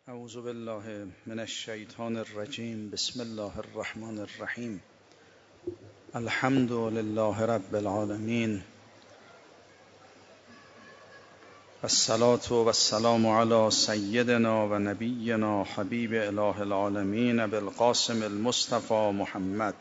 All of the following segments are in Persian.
اعوذ بالله من الشیطان الرجیم. بسم الله الرحمن الرحیم. الحمد لله رب العالمین، والصلاة والسلام علی سیدنا و نبینا حبیب اله العالمین ابی القاسم المصطفى محمد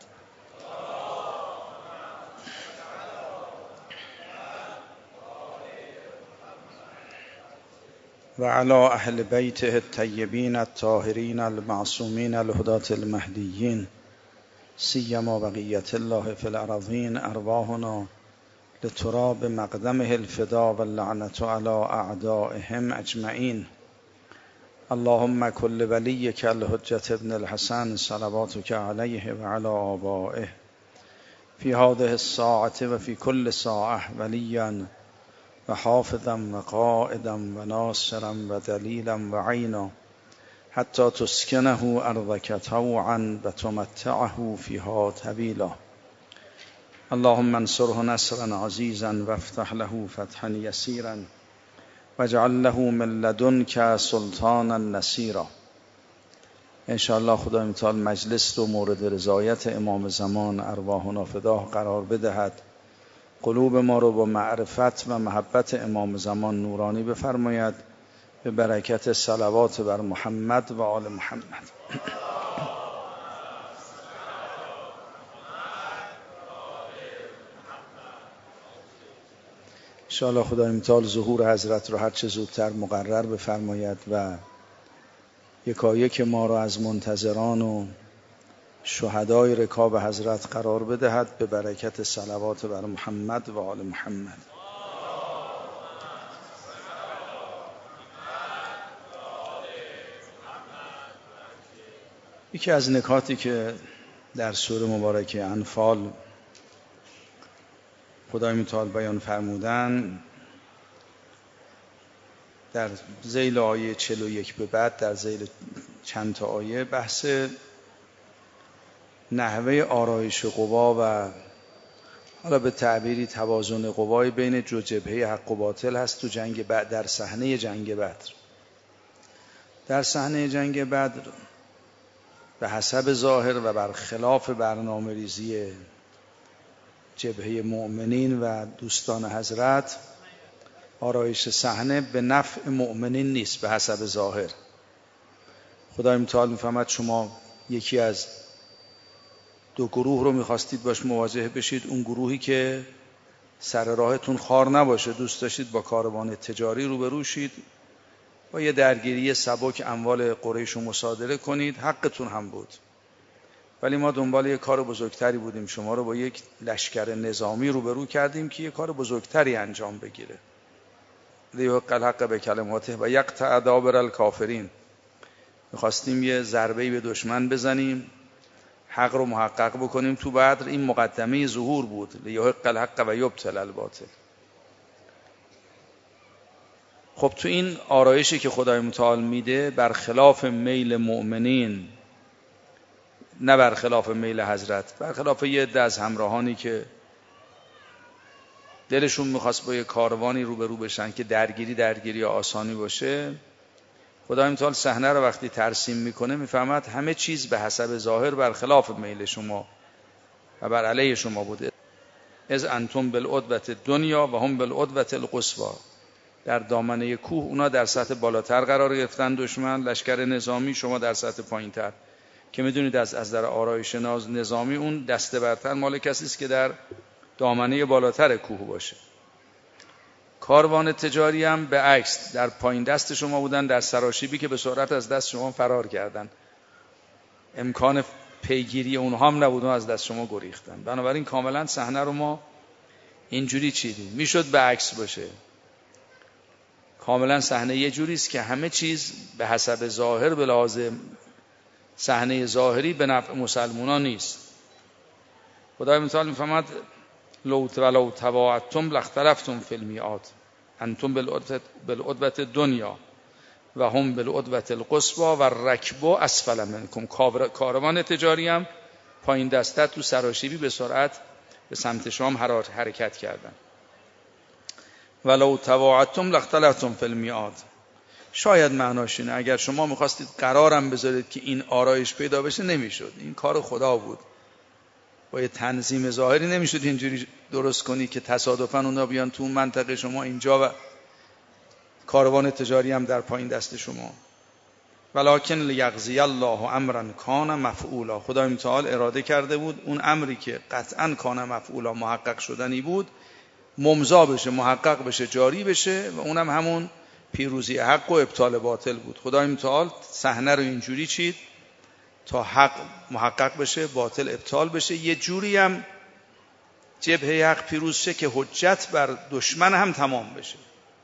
و علی اهل بیته الطیبین الطاهرین المعصومین الهداة المهدیین، سیما بقیة الله فی الارضین. ارواحنا لتراب مقدمه الفدا واللعنة علی اعدائهم اجمعین. اللهم کل ولیک الحجة ابن الحسن صلواتک علیه و علی آبائه فی هذه الساعة و فی کل ساعة ولیا و حافظا و قائدا و ناصرا و دلیلا و عینا حتی تسکنه ارضک طوعا و تمتعه فیها طویلا. اللهم انصره نصرا عزیزا و افتح له فتحا یسیرا واجعل له من لدنک سلطانا نصیرا. انشاءالله خدای متعال مجلس رو مورد رضایت امام زمان ارواحنا فداه قرار بدهد. قلوب ما رو با معرفت و محبت امام زمان نورانی بفرماید به برکت صلوات بر محمد و آل محمد. انشاءالله خدای متعال ظهور حضرت رو هر چه زودتر مقرر بفرماید و یکایک ما رو از منتظران و شهدای رکاب حضرت قرار بدهد به برکت صلوات بر محمد و آل محمد. یکی از نکاتی که در سوره مبارکه انفال خدای متعال بیان فرمودن در ذیل آیه 41 به بعد، در ذیل چند تا آیه، بحث نحوه آرایش قوا و حالا به تعبیری توازن قوای بین دو جبهه حق و باطل هست تو جنگ بدر، در صحنه جنگ بدر. در صحنه جنگ بدر به حسب ظاهر و برخلاف برنامه ریزی جبهه مؤمنین و دوستان حضرت، آرایش صحنه به نفع مؤمنین نیست. به حسب ظاهر خدای متعال میفهمد شما یکی از دو گروه رو میخواستید باش مواجه بشید، اون گروهی که سر راهتون خار نباشه، دوست داشتید با کاروان تجاری روبرو شید، با یه درگیری سبک اموال قریش رو مصادره کنید، حقتون هم بود. ولی ما دنبال یه کار بزرگتری بودیم، شما رو با یک لشکر نظامی روبرو کردیم که یه کار بزرگتری انجام بگیره. لیحق الحق به کلماته و یقطع دابر الکافرین. میخواستیم یه ضربه‌ای به دشمن بزنیم، حق رو محقق بکنیم تو بدر. این مقدمه ظهور بود، لیحق الحق و یبطل الباطل. خب تو این آرایشی که خدای متعال میده برخلاف میل مؤمنین، نه برخلاف میل حضرت، برخلاف یه عده از همراهانی که دلشون میخواست با یه کاروانی روبرو بشن که درگیری آسانی باشه، خدای متعال صحنه رو وقتی ترسیم میکنه میفهمد همه چیز به حسب ظاهر برخلاف میل شما و بر علیه شما بوده. از انتم بالعدوة الدنیا و هم بالعدوة القصوی. در دامنه کوه اونا در سطح بالاتر قرار گرفتن، دشمن لشکر نظامی، شما در سطح پایینتر، که میدونید از در آرایش نظامی اون دسته برتر مال کسی است که در دامنه بالاتر کوه باشه. کاروان تجاری هم به عکس در پایین دست شما بودن، در سراشیبی که به سرعت از دست شما فرار کردن، امکان پیگیری اونها هم نبود و از دست شما گریختن. بنابراین کاملا صحنه رو ما اینجوری چیدیم، میشد به عکس باشه. کاملا صحنه یه جوری است که همه چیز به حسب ظاهر، به لحاظ صحنه ظاهری به نفع مسلمانان نیست. خدای متعال میفهمد لو تواعدتم لاختلفتم فی المیعاد انتم بالعدوة الدنیا و هم بالعدوة القصوی و الرکب اسفل منکم. کاروان تجاری هم پایین دسته تو سراشیبی به سرعت به سمت شام حرکت کردن. ولو تواعدتم لاختلفتم فی المیعاد. شاید معناش اینه اگر شما میخواستید قرارم بذارید که این آرایش پیدا بشه نمیشد، این کار خدا بود. با یه تنظیم ظاهری نمیشد اینجوری درست کنی که تصادفاً اونا بیان تو منطقه شما اینجا و کاروان تجاری هم در پایین دست شما. ولکن لیقضی الله امرا کان مفعولا، خدای متعال اراده کرده بود اون امری که قطعا کان مفعولا محقق شدنی بود ممضا بشه، محقق بشه، جاری بشه و اونم همون پیروزی حق و ابطال باطل بود. خدای متعال صحنه رو اینجوری چید تا حق محقق بشه، باطل ابطال بشه، یه جوری هم جبهه حق پیروز شه که حجت بر دشمن هم تمام بشه.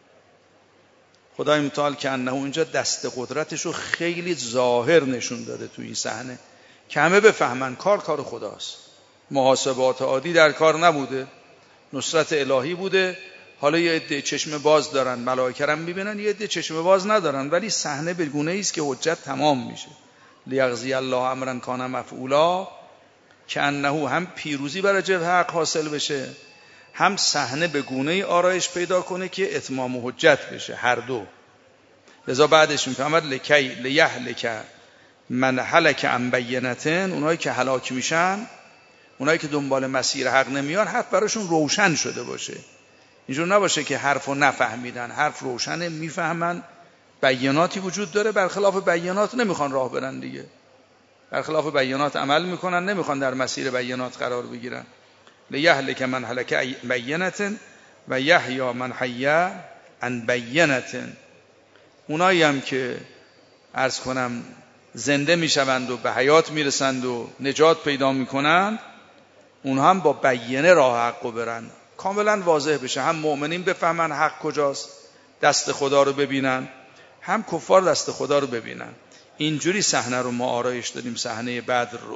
خدای متعال که انه اونجا دست قدرتش رو خیلی ظاهر نشون داده تو این صحنه که همه بفهمن کار خداست. محاسبات عادی در کار نبوده، نصرت الهی بوده. حالا یه عده چشم باز دارن، ملائکه رو میبینن، یه عده چشم باز ندارن، ولی صحنه به گونه‌ای است که حجت تمام میشه. لیقضی الله امرا کان مفعولا، که انه هم پیروزی برای جبهه حق حاصل بشه، هم صحنه به گونه‌ای آرایش پیدا کنه که اتمام حجت بشه، هر دو. لذا بعدش میفهمد لکی لیهلک من هلک عن بینة، اونایی که هلاک میشن، اونایی که دنبال مسیر حق نمیان، حق براشون روشن شده باشه. اینجور نباشه که حرفو نفهمیدن، حرف روشنه، میفهمن، بیاناتی وجود داره، برخلاف بیانات نمیخوان راه برن دیگه، برخلاف بیانات عمل میکنن، نمیخوان در مسیر بیانات قرار بگیرن. لیهلک من هلک بینة و یحیی من حی عن بینة. اونایی هم که عرض کنم زنده میشوند و به حیات میرسند و نجات پیدا میکنند، اونها هم با بینه راه حق برن، کاملا واضح بشه، هم مؤمنین بفهمن حق کجاست، دست خدا رو ببینن، هم کفار دست خدا رو ببینن. اینجوری صحنه رو ما آرایش دادیم، صحنه بدر رو.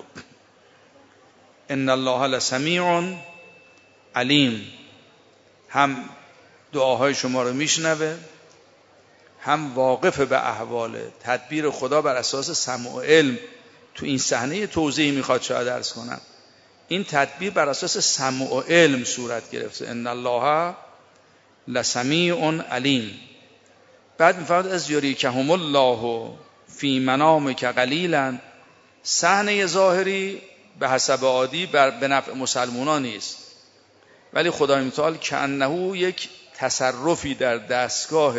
ان الله لسمیع علیم، هم دعاهای شما رو میشنوه، هم واقف به احوال تدبیر خدا بر اساس سمع و علم. تو این صحنه توضیحی میخواد شاید عرض کنم، این تدبیر بر اساس سمع و علم صورت گرفته. ان الله لسمیع علیم. بعد میفرماد از یریکهم الله فی منامک قلیلا. صحنه ظاهری به حسب عادی به نفع مسلمانان نیست، ولی خدای متعال کأنه یک تصرفی در دستگاه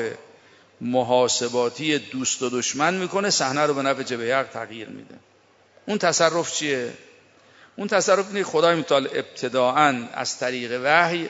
محاسباتی دوست و دشمن میکنه، صحنه رو به نفع جبهه حق تغییر میده. اون تصرف چیه؟ اون تصرف اینه خدای متعال ابتداءً از طریق وحی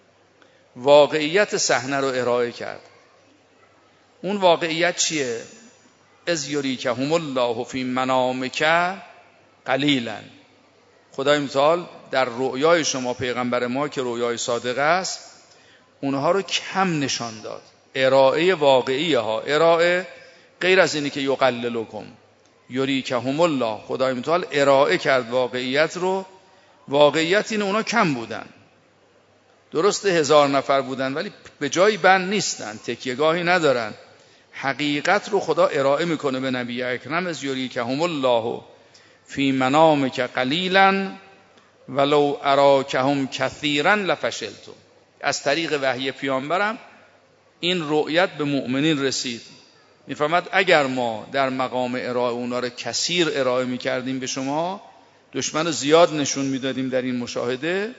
واقعیت صحنه رو ارائه کرد. اون واقعیت چیه؟ از یریکهم الله فی منامک قلیلا. خدای متعال در رؤیای شما، پیغمبر ما که رؤیای صادقه است، اونها رو کم نشان داد. ارائه واقعی ها، ارائه غیر از اینی که یقللکم، یریکهم الله، خدای متعال ارائه کرد واقعیت رو. واقعیت اینه اونا کم بودن، درسته 1000 نفر بودن ولی به جایی بند نیستن، تکیهگاهی ندارن. حقیقت رو خدا ارائه میکنه به نبی اکرم، از یریکهم الله فی منامک قلیلا ولو اراکهم کثیرا لفشلتم. از طریق وحی پیامبرم این رؤیت به مؤمنین رسید. میفرماد اگر ما در مقام ارائه اونا رو کثیر ارائه میکردیم به شما، دشمن زیاد نشون میدادیم در این مشاهده،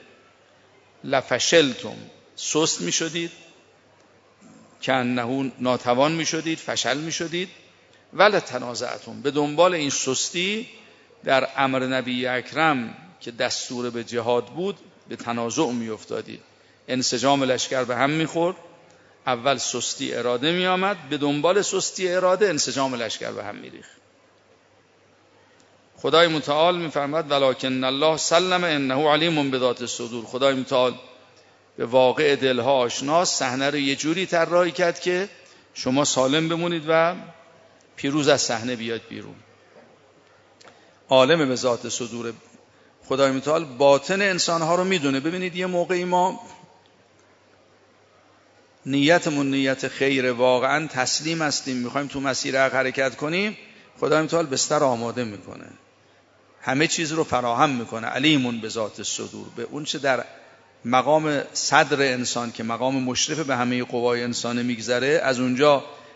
لفشلتم، سست میشدید، کأنه ناتوان میشدید، فشل میشدید، ولی تنازعتم، به دنبال این سستی در امر نبی اکرم که دستور به جهاد بود به تنازع میافتادید. انسجام لشکر به هم میخورد، اول سستی اراده می آمد، به دنبال سستی اراده انسجام لشکر به هم می ریخت. خدای متعال می فرماد ولکن الله سلم انه علیم بذات الصدور. خدای متعال به واقع دلها آشناست، صحنه رو یه جوری طراحی کرد که شما سالم بمونید و پیروز از صحنه بیاد بیرون. عالم به ذات صدور. خدای متعال باطن انسانها رو میدونه. ببینید یه موقعی ما نیتمون نیت خیر، واقعا تسلیم هستیم، میخوایم تو مسیر حق حرکت کنیم، خدای متعال بستر آماده میکنه، همه چیز رو فراهم میکنه. علیمون به ذات الصدور، به اون چه در مقام صدر انسان که مقام مشرف به همه قوای انسان میگذره، از اونجا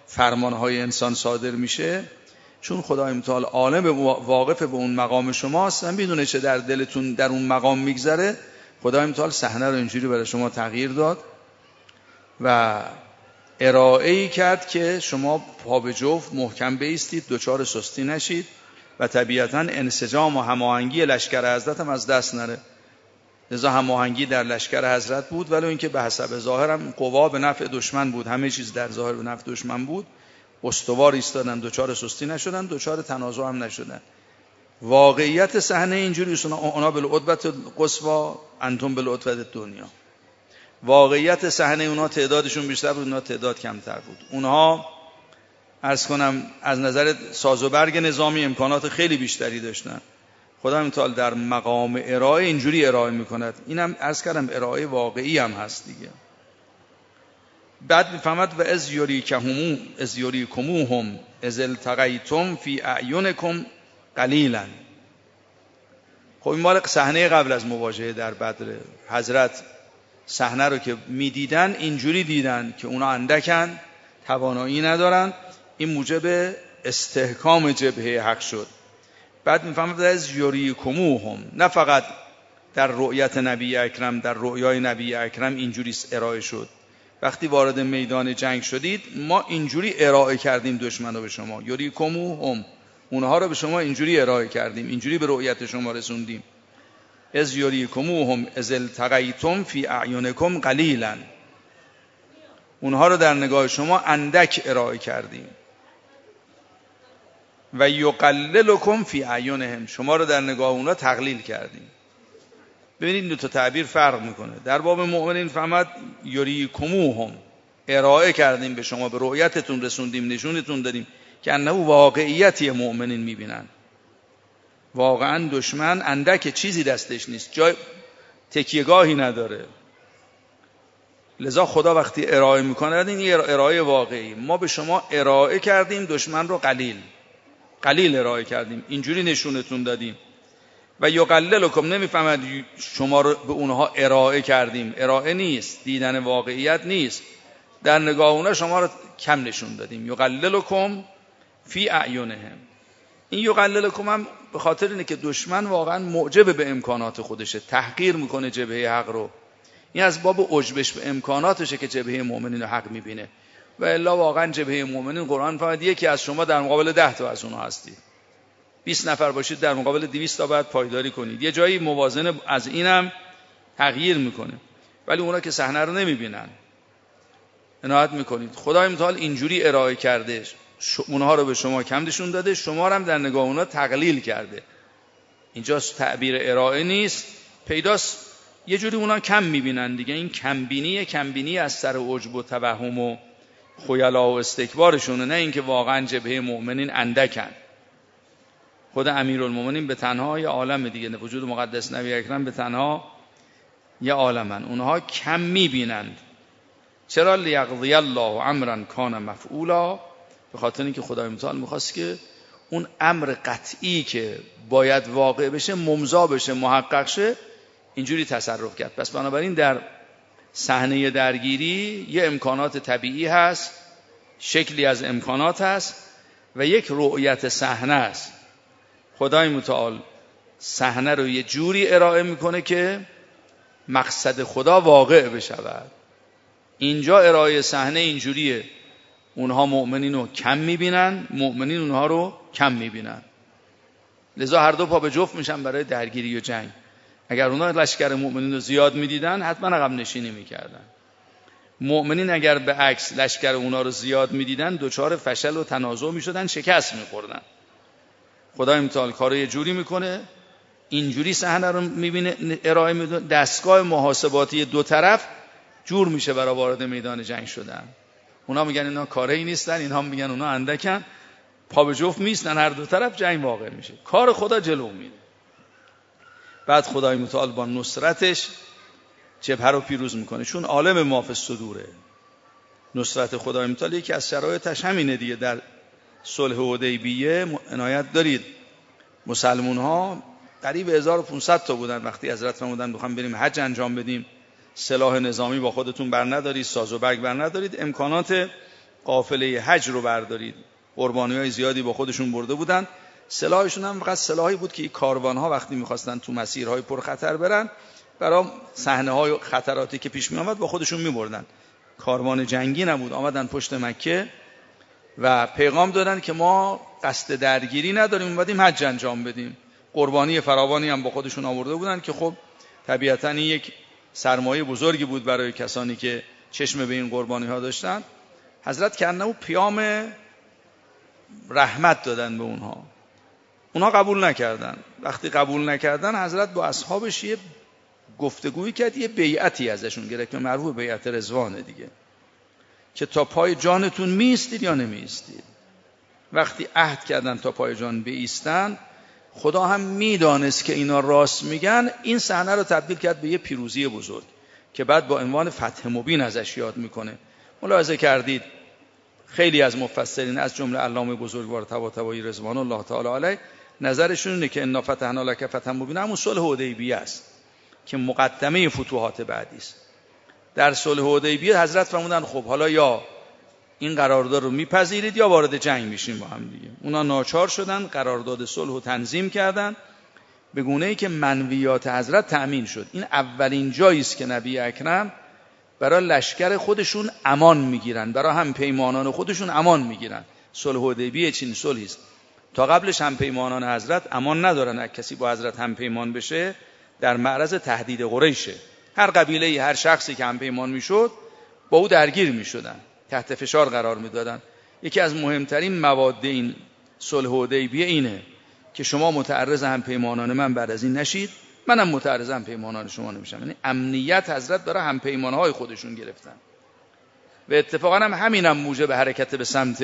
فرمانهای انسان صادر میشه، چون خدای متعال عالم واقف به اون مقام شماست و میدونه چه در دلتون در اون مقام میگذره، خدای متعال صحنه رو اینجوری برای شما تغییر داد و ارائه‌ای کرد که شما پا به جفت محکم بایستید، دچار سستی نشید و طبیعتاً انسجام و هماهنگی لشکر حضرت هم از دست نره. لذا هماهنگی در لشکر حضرت بود، ولی اینکه به حسب ظاهرم قوا به نفع دشمن بود، همه چیز در ظاهر به نفع دشمن بود، استوار ایستادن، دچار سستی نشدن، دچار تنازع هم نشدن. واقعیت صحنه اینجوری است، اونا بالعدوة القصوى انتم بالعدوة الدنیا. واقعیت صحنه اونا تعدادشون بیشتر بود، اونا تعداد کمتر بود. اونها عرض کنم از نظر ساز و برگ نظامی امکانات خیلی بیشتری داشتن. خدای متعال در مقام ارائه اینجوری ارائه میکند. اینم عرض کردم ارائه واقعی هم هست دیگه. بعد میفهمد و از یریکموهم از التقیتم فی اعینکم قلیلا. خب این مال صحنه قبل از مواجهه در بدر. حضرت صحنه رو که میدیدن اینجوری دیدن که اونا اندکن، توانایی ندارن. این موجب استحکام جبهه حق شد. بعد میفهمد از یریکموهم، نه فقط در رؤیت نبی اکرم، در رؤیای نبی اکرم اینجوری ارائه شد. وقتی وارد میدان جنگ شدید ما اینجوری ارائه کردیم دشمن رو به شما. یریکموهم، اونها رو به شما اینجوری ارائه کردیم، اینجوری به رؤیت شما رسوندیم. از یریکموهم از التقیتم فی اعینکم قلیلا، اونها رو در نگاه شما اندک ارائه کردیم. و یقللکم فی اعینهم، شما رو در نگاه اونها تقلیل کردیم. ببینید دو تا تعبیر فرق میکنه. در باب مؤمنین فهمد یریکموهم، ارائه کردیم به شما، به رؤیتتون رسوندیم، نشونتون دادیم که انه واقعیتی مؤمنین میبینن. واقعا دشمن اندک چیزی دستش نیست، جای تکیهگاهی نداره. لذا خدا وقتی ارائه میکنه این ارائه واقعی. ما به شما ارائه کردیم دشمن رو قلیل ارائه کردیم، اینجوری نشونتون دادیم. و یقللکم، نمیفهمد شما رو به اونها ارائه کردیم، ارائه نیست، دیدن واقعیت نیست، در نگاه اونها شما رو کم نشون دادیم. یقللکم فی اعینهم. این یقللکم هم به خاطر اینه که دشمن واقعا معجب به امکانات خودشه، تحقیر میکنه جبهه حق رو. این از باب عجبش به امکاناتشه که جبهه مؤمنین رو حق میبینه. و الا واقعا جبهه مؤمنین قرآن فرمود یکی از شما در مقابل 10 تا از اونها هستید. 20 نفر باشید در مقابل 200 تا باید پایداری کنید. یه جایی موازنه از اینم تغییر میکنه، ولی اونا که صحنه رو نمیبینن. عنایت میکنید خدای متعال اینجوری ارائه کرده، اونها رو به شما کم نشون داده، شما رو هم در نگاه اونها تقلیل کرده. اینجا تعبیر ارائه نیست، پیداست یه جوری اونا کم میبینن دیگه. این کمبینی از سر عجب و توهم و خیلا و استکبارشونه، نه اینکه واقعا جبهه مؤمنین اندکن. خود امیرالمومنین به تنها یه عالم دیگه، وجود مقدس نبی اکرم به تنها یه عالمن، اونها کم میبینند. چرا؟ لیقضی الله امرا کان مفعولا، به خاطر اینکه خدای متعال میخواست که اون امر قطعی که باید واقع بشه، ممضا بشه، محقق شه، اینجوری تصرف کرد. پس بنابراین در صحنه درگیری یه امکانات طبیعی هست، شکلی از امکانات هست و یک رؤیت صحنه است. خدای متعال صحنه رو یه جوری ارائه میکنه که مقصد خدا واقع بشود. اینجا ارائه صحنه اینجوریه، اونها مؤمنین رو کم میبینن، مؤمنین اونها رو کم میبینن. لذا هر دو پا به جفت میشن برای درگیری و جنگ. اگر اونها لشکر مؤمنین رو زیاد میدیدن حتما عقب نشینی میکردن. مؤمنین اگر به عکس لشکر اونها رو زیاد میدیدن دچار فشل و تنازع میشدن، شکست میخوردن. خدای متعال کارو یه جوری میکنه، اینجوری صحنه رو میبینه، ارائه میده، دستگاه محاسباتی دو طرف جور میشه برای وارد میدان جنگ شدن. اونا میگن اینا کاری نیستن، اینها میگن اونا اندکن، پا به جفت میستن، هر دو طرف جنگ واقع میشه. کار خدا جلو میره. بعد خدای متعال با نصرتش جبهه رو پیروز میکنه، چون عالم ما فی الصدوره. نصرت خدای متعال یکی از شرایطش همینه دیگه. در صلح حدیبیه عنایت دارید، مسلمون ها قریب 1500 تا بودن. وقتی حضرت فرمودن بخوام بریم حج انجام بدیم، سلاح نظامی با خودتون بر ندارید، ساز و برگ بر ندارید، امکانات قافله حج رو بردارید، قربانی‌های زیادی با خودشون برده بودن، سلاحشون هم فقط سلاحی بود که این کاروان‌ها وقتی می‌خواستن تو مسیرهای پرخطر برن، برای صحنه‌های خطراتی که پیش می‌آمد با خودشون می‌بردن. کاروان جنگی نبود. آمدن پشت مکه و پیغام دادن که ما قصد درگیری نداریم، اومدیم حج انجام بدیم. قربانی فراوانی هم با خودشون آورده بودن که خب طبیعتاً این یک سرمایه بزرگی بود برای کسانی که چشم به این قربانی‌ها داشتن. حضرت کانه پیام رحمت دادن به اونها قبول نکردن. وقتی قبول نکردن حضرت با اصحابش یه گفتگویی کرد، یه بیعتی ازشون گرفت که معروف بیعت رضوانه دیگه، که تا پای جانتون میایستید یا نمیایستید. وقتی عهد کردن تا پای جان بایستن، خدا هم میدانست که اینا راست میگن. این صحنه رو تبدیل کرد به یه پیروزی بزرگ که بعد با عنوان فتح مبین ازش یاد میکنه. ملاحظه کردید خیلی از مفسرین از جمله علامه بزرگوار طباطبایی رضوان الله تعالی علیه نظرشون اینه که انا فتحنا لک فتحا مبینا همون صلح حدیبیه است که مقدمه فتوحات بعدی است. در صلح حدیبیه حضرت فرمودن خب حالا یا این قرارداد رو میپذیرید یا وارد جنگ میشیم با هم دیگه. اونا ناچار شدن، قرارداد صلح رو تنظیم کردن به گونه‌ای که منویات حضرت تأمین شد. این اولین جایی است که نبی اکرم برای لشکر خودشون امان میگیرن، برای هم پیمانان خودشون امان میگیرن. صلح حدیبیه چنین صلحی است. تا قبلش هم پیمانان حضرت امان ندارن. اگه کسی با حضرت هم پیمان بشه در معرض تهدید قریشه. هر قبیله، هر شخصی که هم پیمان میشد با او درگیر میشدن، تحت فشار قرار میدادن. یکی از مهمترین مواد این صلح حدیبیه اینه که شما متعرض هم پیمانان من بعد از این نشید، منم متعرض هم پیمانان شما نمیشم. یعنی امنیت حضرت داره هم پیمانهای خودشون گرفتن و اتفاقا هم همینم موجب حرکت به سمت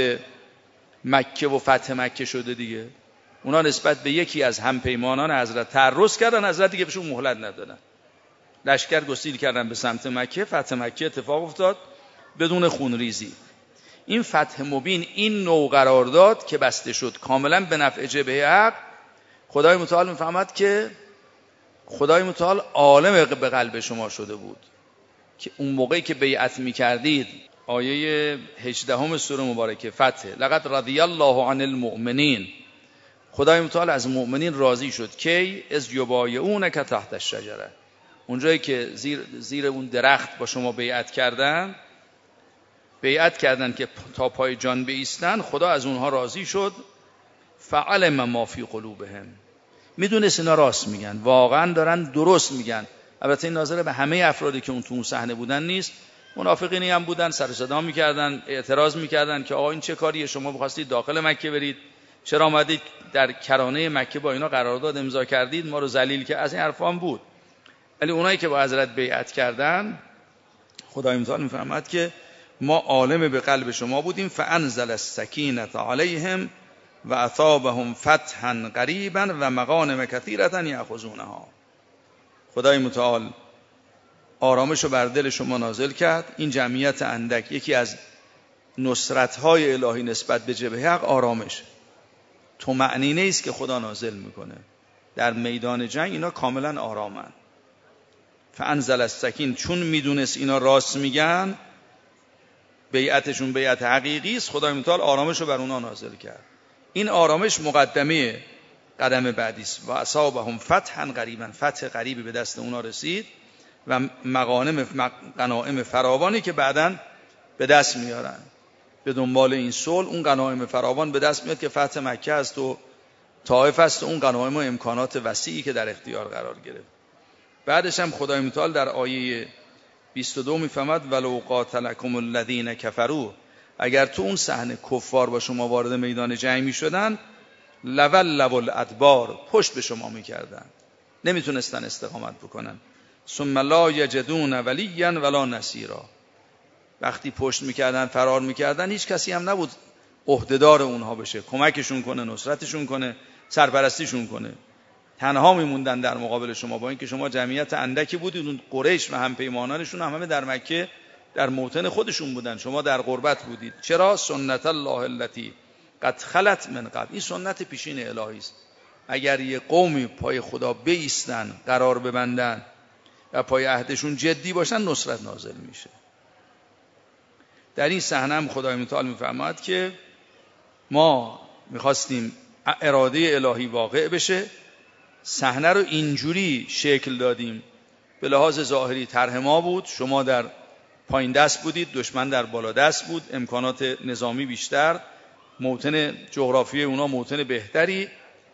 مکه و فتح مکه شده دیگه. اونا نسبت به یکی از هم پیمانان حضرت تعرض کردن، حضرت دیگه بهشون مهلت ندادن، لشکر گسیل کردن به سمت مکه. فتح مکه اتفاق افتاد بدون خونریزی. این فتح مبین، این نوع قرارداد که بسته شد کاملا به نفع جبهه حق، خدای متعال میفهمد که خدای متعال عالم به قلب شما شده بود که اون موقعی که بیعت میکردید، آیه 18 سوره مبارکه فتح، لقد رضی الله عن المؤمنین، خدای متعال از مؤمنین راضی شد کی از یبایعونک تحت الشجره، اونجایی که زیر اون درخت با شما بیعت کردن که تا پای جان بایستن، خدا از اونها راضی شد. فعلم ما فی قلوبهم، میدونست اینا راست میگن، واقعا دارن درست میگن. البته این ناظر به همه افرادی که اون تو اون صحنه بودن نیست. منافقینی هم بودن، سر و صدا میکردن، اعتراض میکردن که آقا این چه کاریه، شما بخواستید داخل مکه برید، چرا آمدید در کرانه مکه با اینا قرارداد امضا کردید، ما رو ذلیل که از این حرفا هم بود. ولی اونایی که با حضرت بیعت کردن، خدای متعال میفرماد که ما عالم به قلب شما بودیم. فانزل السکینه علیهم و اثابهم فتحا قریبا و مغانم کثیرة یأخذونها. خدای متعال آرامش رو بر دل شما نازل کرد. این جمعیت اندک یکی از نصرت‌های الهی نسبت به جبهه حق آرامش، طمأنینه است که خدا نازل میکنه. در میدان جنگ اینا کاملا آرامن. فانزل السکین، چون میدونست اینا راست میگن، بیعتشون بیعت حقیقی است، خدای متعال آرامش رو بر اونا نازل کرد. این آرامش مقدمه قدم بعدی است. و اصابهم فتحا قریبا، فتح قریبی به دست اونا رسید و غنایم فراوانی که بعداً به دست میارن. به دنبال این صلح اون غنایم فراوان به دست میاد که فتح مکه است و طائف است و اون غنایم و امکانات وسیعی که در اختیار قرار گرفت. بعدش هم خدای متعال در آیه 22 میفهمد ولو قاتلکم الذین کفروا، اگر تو اون صحنه کفار با شما وارد میدان جنگ میشدن، لولوا الادبار، پشت به شما میکردن، نمیتونستن استقامت بکنن. ثم لا یجدون ولیا ولا نصیرا، وقتی پشت میکردن، فرار میکردن، هیچ کسی هم نبود عهدهدار اونها بشه، کمکشون کنه، نصرتشون کنه، سرپرستیشون کنه. تنها میموندن در مقابل شما، با اینکه شما جمعیت اندکی بودید. اون قریش و هم پیمانانشون همه در مکه در موطن خودشون بودن، شما در غربت بودید. چرا؟ سنت الله التی قد خلت من قبل، این سنت پیشین الهی است. اگر یه قومی پای خدا بایستن، قرار ببندن و پای عهدشون جدی باشن، نصرت نازل میشه. در این صحنه هم خدای متعال میفرماید که ما میخواستیم اراده الهی واقع بشه، صحنه رو اینجوری شکل دادیم. به لحاظ ظاهری طرح ما بود، شما در پایین دست بودید، دشمن در بالا دست بود، امکانات نظامی بیشتر، موطن جغرافیایی اونا موطن بهتری.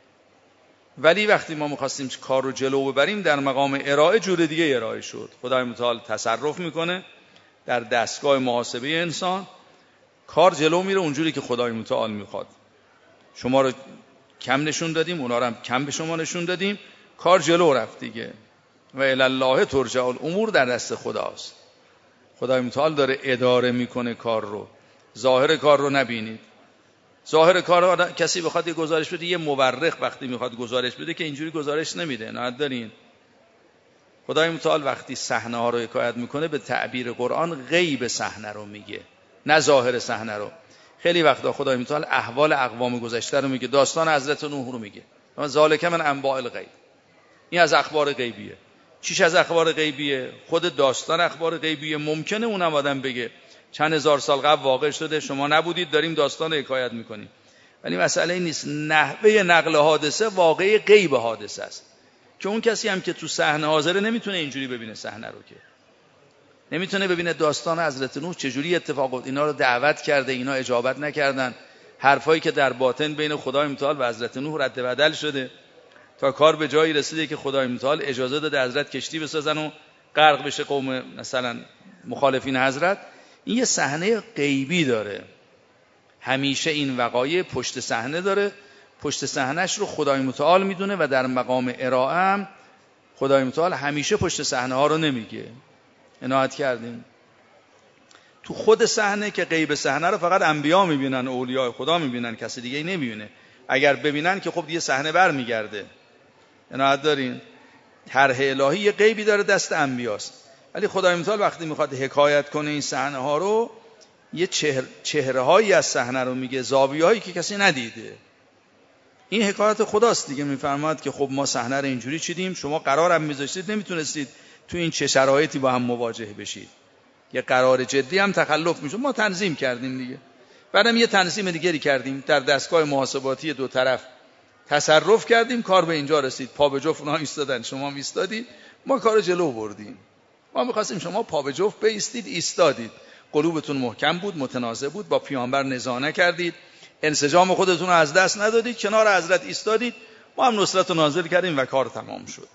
ولی وقتی ما می‌خواستیم کار رو جلو ببریم، در مقام ارائه جور دیگه ارائه شد. خدای متعال تصرف میکنه در دستگاه محاسبه انسان، کار جلو میره اونجوری که خدای متعال میخواد. شما رو کم نشون دادیم، اونا رو هم کم به شما نشون دادیم، کار جلو رفت دیگه. و الی الله ترجع الامور، در دست خداست. خدای متعال داره اداره میکنه کار رو. ظاهر کار رو نبینید. ظاهر کار کسی بخواد یه گزارش بده، یه مورخ وقتی میخواد گزارش بده که اینجوری گزارش نمیده، نه دارین. خدای متعال وقتی صحنه ها رو حکایت میکنه به تعبیر قرآن غیب صحنه رو میگه، نه ظاهر صحنه رو. خیلی وقتا خدای متعال احوال اقوام گذشته رو میگه، داستان حضرت نوح رو میگه. اما ذالک من انباء الغیب، این از اخبار غیبیه. چیش از اخبار غیبیه؟ خود داستان اخبار غیبیه. ممکنه اونم آدم بگه چند هزار سال قبل واقع شده، شما نبودید، داریم داستان رو حکایت میکنیم. ولی مسئله این نیست. نحوه نقل حادثه واقعی غیب حادثه است، که اون کسی هم که تو صحنه حاضره نمیتونه اینجوری ببینه صحنه رو، که نمیتونه ببینه داستان حضرت نوح چجوری اتفاق افتاد، اینا رو دعوت کرده، اینا اجابت نکردن، حرفایی که در باطن بین خدای متعال و حضرت نوح رد و بدل شده تا کار به جایی رسیده که خدای متعال اجازه داده حضرت کشتی بسازن و غرق بشه قوم مثلا مخالفین حضرت. این یه صحنه غیبی داره. همیشه این وقایع پشت صحنه داره، پشت صحنهش رو خدای متعال میدونه و در مقام ارائه هم خدای متعال همیشه پشت صحنه ها رو نمیگه. عنایت کردیم. تو خود صحنه که غیب صحنه رو فقط انبیا میبینن، اولیاء خدا میبینن، کسی دیگه نمیبینه. اگر ببینن که خب دیگه صحنه برمیگرده. عنایت دارین. طرح الهی یه غیبی داره دست انبیاست، ولی خدای متعال وقتی میخواد حکایت کنه این صحنه ها رو، یه چهره هایی از صحنه رو میگه، زاویه هایی که کسی ندیده. این حکایت خداست دیگه. میفرماد که خب ما صحنه رو اینجوری چیدیم، شما قرارم میذاشتید نمیتونستید تو این چه شرایطی با هم مواجه بشید، یه قرار جدی هم تخلف میشه، ما تنظیم کردیم دیگه. بعدم یه تنظیم دیگری کردیم، در دستگاه محاسباتی دو طرف تصرف کردیم، کار به اینجا رسید. پا به جفت اونها ایستادن، شما ایستادید، ما کار جلو بردیم. ما می‌خواستیم شما پا به جفت بایستید، ایستادید، قلوبتون محکم بود، متنازع بود، با پیامبر نزاع نکردید، انسجام خودتون رو از دست ندادید، کنار حضرت ایستادید، ما هم نصرت رو نازل کردیم و کار تمام شد.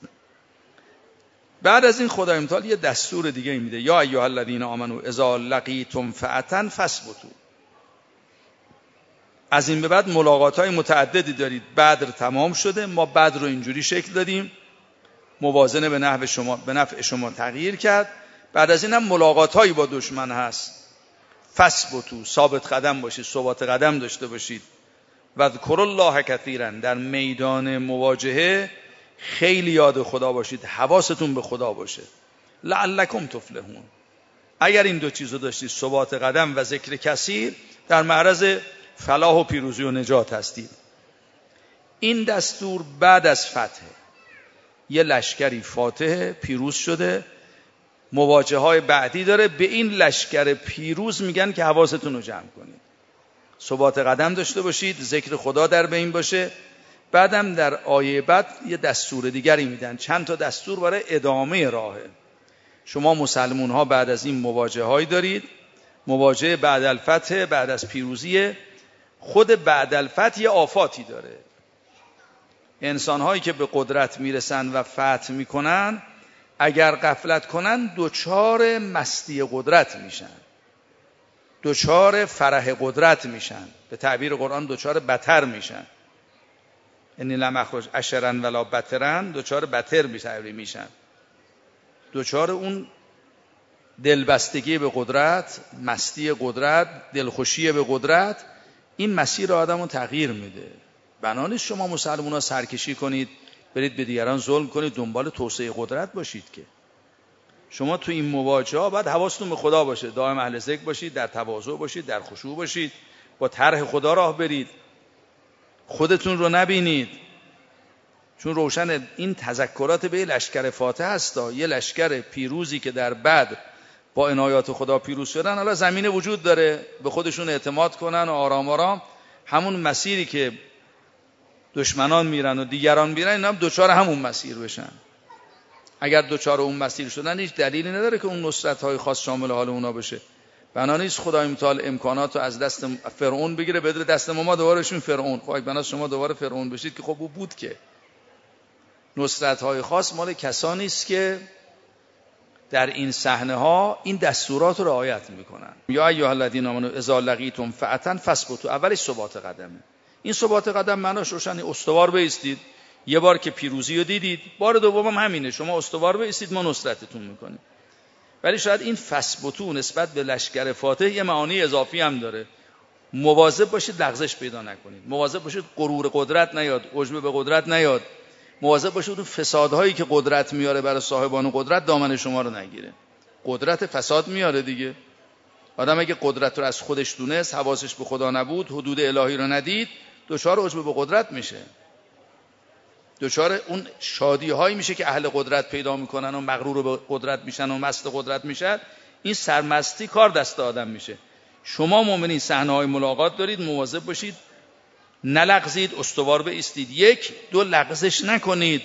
بعد از این خدای متعال یه دستور دیگه میده، یا ایها الذین آمنوا اذا لقیتم فئة فاثبتوا. از این به بعد ملاقات‌های متعددی دارید. بدر تمام شده، ما بدر رو اینجوری شکل دادیم، موازنه به نفع شما تغییر کرد. بعد از این هم ملاقات‌هایی با دشمن هست. فاثبتوا، ثابت قدم باشید، ثبات قدم داشته باشید. و ذکر الله کثیرا، در میدان مواجهه خیلی یاد خدا باشید، حواستون به خدا باشه. لعلکم تفلحون. اگر این دو چیزو داشتید، ثبات قدم و ذکر کثیر، در معرض فلاح و پیروزی و نجات هستید. این دستور بعد از فتح، یه لشکری فاتح پیروز شده، مواجهه‌های بعدی داره. به این لشکر پیروز میگن که حواستون رو جمع کنید، ثبات قدم داشته باشید، ذکر خدا در بین باشه. بعدم در آیه بعد یه دستور دیگری میدن، چند تا دستور برای ادامه راهه. شما مسلمون ها بعد از این مواجهه‌هایی دارید، مواجهه بعد الفتح، بعد از پیروزی. خود بعد الفتح یه آفاتی داره. انسان‌هایی که به قدرت میرسن و فتح میکنن، اگر غفلت کنن دوچار مستی قدرت میشن، دوچار فرح قدرت میشن، به تعبیر قرآن دوچار بتر میشن. انی لم اخرج اشرا ولا بترا، دوچار بتر میشن، دوچار اون دلبستگی به قدرت، مستی قدرت، دلخوشی به قدرت. این مسیر آدمو تغییر میده. بنابراین شما مسلمان‌ها سرکشی کنید، برید به دیگران ظلم کنید، دنبال توسعه قدرت باشید. که شما تو این مواجهه باید حواستون به خدا باشه، دائم اهل ذکر باشید، در تواضع باشید، در خشوع باشید، با طرح خدا راه برید، خودتون رو نبینید. چون روشن این تذکرات به لشکر فاتح هست، یه لشکر پیروزی که در بدر با عنایات خدا پیروز شدن. حالا زمینه وجود داره به خودشون اعتماد کنن و آرام آرام همون مسیری که دشمنان میرن و دیگران میرن اینا هم دوچار همون مسیر بشن. اگر دوچار اون مسیر شدن هیچ دلیلی نداره که اون نصرت‌های خاص شامل حال اونا بشه. بنا نیست خدای متعال امکانات رو از دست فرعون بگیره بده دست ما دوباره بشیم فرعون. خب اگه بنا شما دوباره فرعون بشید که خب او بود که. نصرت‌های خاص مال کسانی است که در این صحنه ها این دستورات رو رعایت میکنن. یا ایها الذین آمنوا اذا لقیتم فئة فاثبتوا. اولش ثبات قدمه. این ثبات قدم معناش روشن، استوار بایستید. یه بار که پیروزی رو دیدید، بار دوم هم همینه، شما استوار بایستید، ما نصرتتون میکنیم. ولی شاید این فاثبتوا نسبت به لشکر فاتح یه معانی اضافی هم داره. مواظب باشید لغزش پیدا نکنید، مواظب باشید غرور قدرت نیاد، عجب به قدرت نیاد، مواظب باشید اون فسادهایی که قدرت میاره برای صاحبان قدرت دامن شما رو نگیره. قدرت فساد میاره دیگه. آدم اگه قدرت رو از خودش دونست، حواسش به خدا نبود، حدود الهی رو ندید، دچار عجب به قدرت میشه. دچار اون شادی هایی میشه که اهل قدرت پیدا میکنن و مغرور به قدرت میشن و مست قدرت میشن. این سرمستی کار دست آدم میشه. شما مؤمنین صحنه های ملاقات دارید، مواظب باشید نلغزید، استوار بایستید. یک دو لغزش نکنید،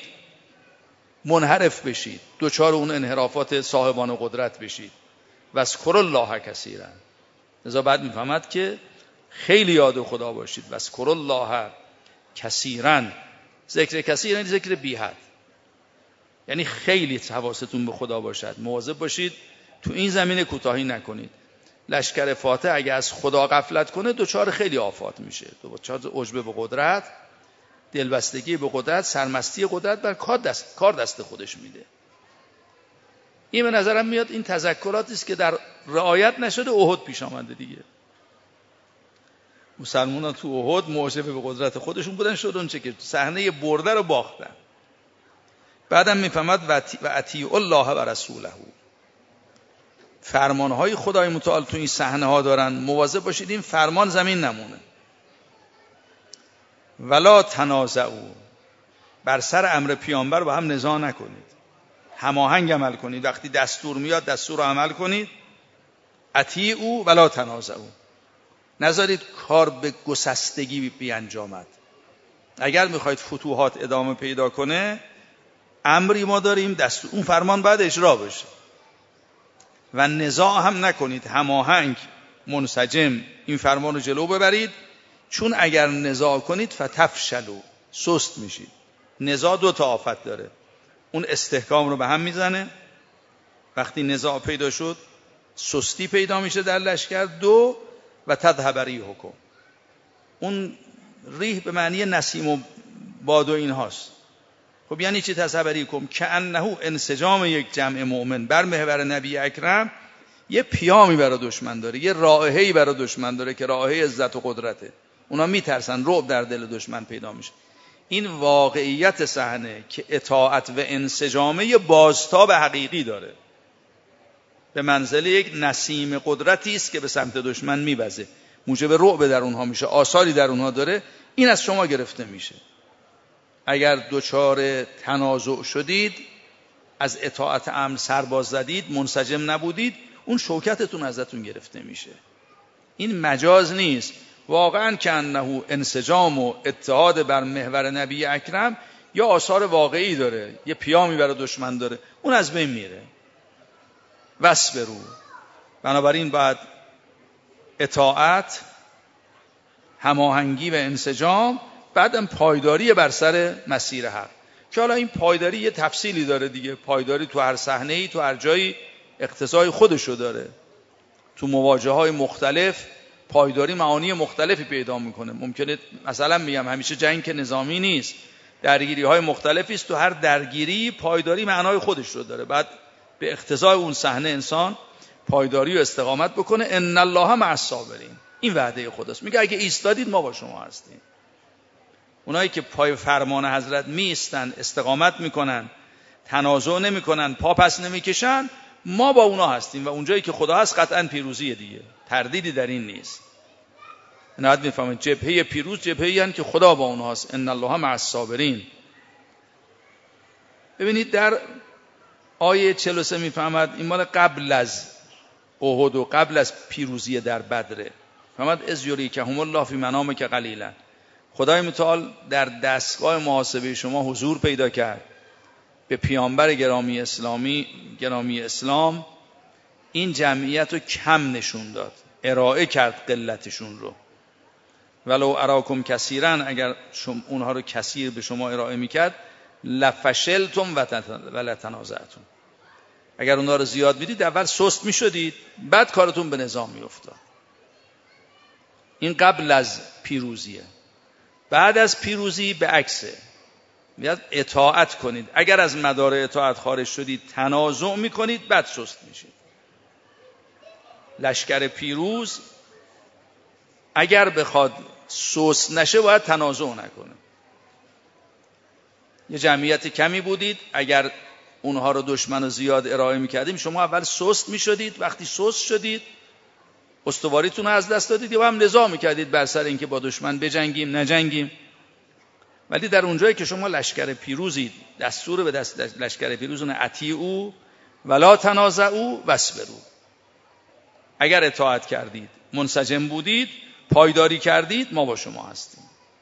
منحرف بشید، دوچار اون انحرافات صاحبان قدرت بشید. واذکروا الله کثیرا. لذا بعد میفهمد که خیلی یاد خدا باشید. واذکروا الله کثیرا. ذکر کثیر یعنی ذکر بی حد، یعنی خیلی حواستون به خدا باشد. مواظب باشید تو این زمینه کوتاهی نکنید. لشکر فاتح اگه از خدا غفلت کنه دوچار خیلی آفات میشه. دوچار عجب به قدرت، دلبستگی به قدرت، سرمستی قدرت بر کار دست خودش میده. این به نظرم میاد این تذکراتی است که در رعایت نشده احد پیش آمده دیگه. مسلمانان تو احد معجب به قدرت خودشون بودن، شد اون چه که صحنه برده رو باختن. بعدم میفهمد و اطیعوا الله و رسوله. فرمانهای خدای متعال تو این صحنه ها دارن، مواظب باشید این فرمان زمین نمونه. ولا تنازعوا. بر سر امر پیامبر با هم نزاع نکنید، هماهنگ عمل کنید. وقتی دستور میاد دستور رو عمل کنید. اطیعوا ولا تنازعوا. نذارید کار به گسستگی بیانجامد. اگر میخواید فتوحات ادامه پیدا کنه، امری ما داریم، دستور، اون فرمان باید اجرا بشه. و نزاع هم نکنید، هماهنگ منسجم این فرمان رو جلو ببرید. چون اگر نزاع کنید فتفشلوا، سست میشید. نزاع دو تا آفت داره. اون استحکام رو به هم میزنه. وقتی نزاع پیدا شد سستی پیدا میشه در لشکر. دو و تذهب ریحکم. اون ریح به معنی نسیم و باد و این هاست. خب یعنی چی تذهب ریحکم؟ کأنه انسجام یک جمع مؤمن بر محور نبی اکرم یه پیامی برای دشمن داره، یه رائحه‌ای برای دشمن داره که رائحه عزت و قدرته. اونا میترسن، رعب در دل دشمن پیدا میشه. این واقعیت صحنه که اطاعت و انسجامه بازتاب حقیقی داره، به منزله یک نسیم قدرتی است که به سمت دشمن میوزه، موجب رعب در اونها میشه، آثاری در اونها داره. این از شما گرفته میشه. اگر دچار تنازع شدید، از اطاعت امر سرباز زدید، منسجم نبودید، اون شوکتتون ازتون گرفته میشه. این مجاز نیست، واقعا که انه انسجام و اتحاد بر محور نبی اکرم یا آثار واقعی داره، یه پیامی برای دشمن داره، اون از بین میره. واصبروا. بنابراین بعد اطاعت، هماهنگی و انسجام، بعدم پایداری بر سر مسیر حق. که حالا این پایداری یه تفصیلی داره دیگه. پایداری تو هر صحنه‌ای، تو هر جایی اقتضای خودشو داره. تو مواجه‌های مختلف پایداری معانی مختلفی پیدا میکنه. ممکنه مثلا میگم همیشه جنگ که نظامی نیست، درگیری‌های مختلفی است. تو هر درگیری پایداری معنای خودش رو داره. بعد به اقتضای اون صحنه انسان پایداری و استقامت بکنه. ان الله مع الصابرین. این وعده خداست. میگه اگه ایستادید ما با شما هستیم. اونایی که پای فرمان حضرت میستن، استقامت میکنن، تنازع نمیکنن، پا پس نمیکشن، ما با اونا هستیم و اونجایی که خدا هست قطعا پیروزیه دیگه. تردیدی در این نیست. نهایت میفهمید جبهه پیروز جبهه‌ای هست که خدا با اونها هست. ان الله مع الصابرین. ببینید در آیه 43 میفهمد این مال قبل از احد و قبل از پیروزی در بدره. فرمود از یریکهم الله فی منامک قلیلا. خدای متعال در دستگاه محاسبه شما حضور پیدا کرد، به پیامبر گرامی اسلام این جمعیت رو کم نشون داد، ارائه کرد قلتشون رو. ولو اراکم کثیرا، اگر اونها رو کثیر به شما ارائه میکرد، لفشلتم و لتنازعتم، اگر اونها رو زیاد میدید اول سست میشدید، بعد کارتون به نظام میافتاد. این قبل از پیروزیه. بعد از پیروزی به عکسه، میاد اطاعت کنید. اگر از مدار اطاعت خارج شدید تنازع میکنید، بعد سست میشید. لشکر پیروز اگر بخواد سست نشه باید تنازع نکنه. یه جمعیت کمی بودید، اگر اونها رو دشمن رو زیاد ارائه میکردیم، شما اول سست میشدید. وقتی سست شدید استواریتون رو از دست دادید، یا هم نزاع میکردید بر سر اینکه با دشمن بجنگیم نجنگیم. ولی در اونجایی که شما لشکر پیروزید، دستور به دست لشکر پیروزون اطیعوا ولا تنازعوا واصبروا. اگر اطاعت کردید، منسجم بودید، پایداری کردید، ما با شما هستیم.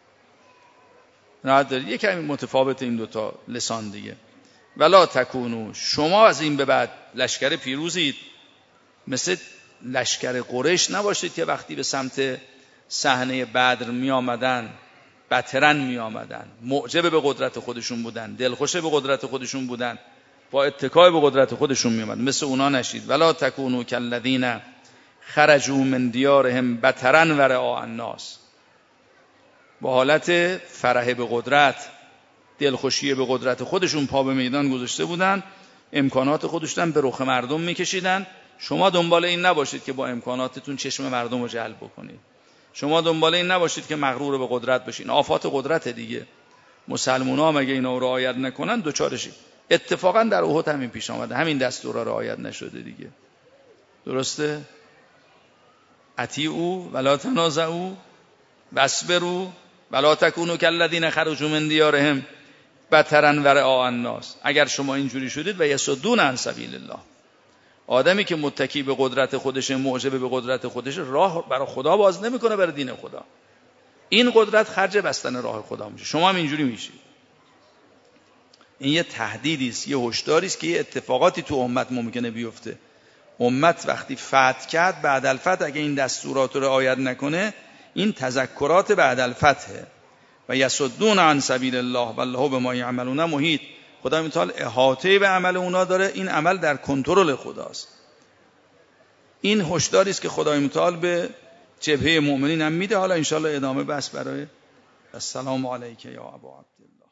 راحت دارید. یک کمی متفاوت این دوتا لسان دیگه. ولا تکونو، شما از این به بعد لشکر پیروزید، مثل لشکر قریش نباشید که وقتی به سمت صحنه بدر می آمدن بطرن می آمدن، معجب به قدرت خودشون بودن، دلخوش به قدرت خودشون بودن، با اتکای به قدرت خودشون می آمدن. مثل اونا نشید. ولا تکونو کالذین خرجوا من دیارهم بطرا و رئاء الناس، با حالت فرح به قدرت، دلخوشی به قدرت خودشون پا به میدان گذاشته بودن، امکانات خودشون به رخ مردم میکشیدن. شما دنبال این نباشید که با امکاناتتون چشم مردم رو جلب بکنید. شما دنبال این نباشید که مغرور به قدرت بشین. آفات قدرت دیگه. مسلمونا مگه اینا رو رعایت نکنن دوچارشی. اتفاقا در احد همین پیش آمده، همین دستورا رعایت نشده دیگه. درسته؟ اطیعوا ولا تنازعوا واصبروا ولا تکونوا کالذین خرجوا من دیارهم بطرا و رئاء الناس. اگر شما اینجوری شدید و یصدون عن سبیل الله، آدمی که متکی به قدرت خودش، معجب به قدرت خودش، راه برای خدا باز نمیکنه، برای دین خدا. این قدرت خرج بستن راه خدا میشه. شما هم اینجوری میشید. این یه تهدیدی است، یه هشداری است که یه اتفاقاتی تو امت ممکنه بیفته. امت وقتی فتح کرد، بعد الفتح اگه این دستورات رو رعایت نکنه، این تذکرات بعد الفتح و یصدون عن سبیل الله والله بما یعملون محیط. خدا متعال احاطه به عمل اونا داره. این عمل در کنترل خداست. این هشداری است که خدای متعال به جبهه مؤمنین هم میده. حالا انشالله ادامه بس برای السلام علیک یا ابا عبدالله.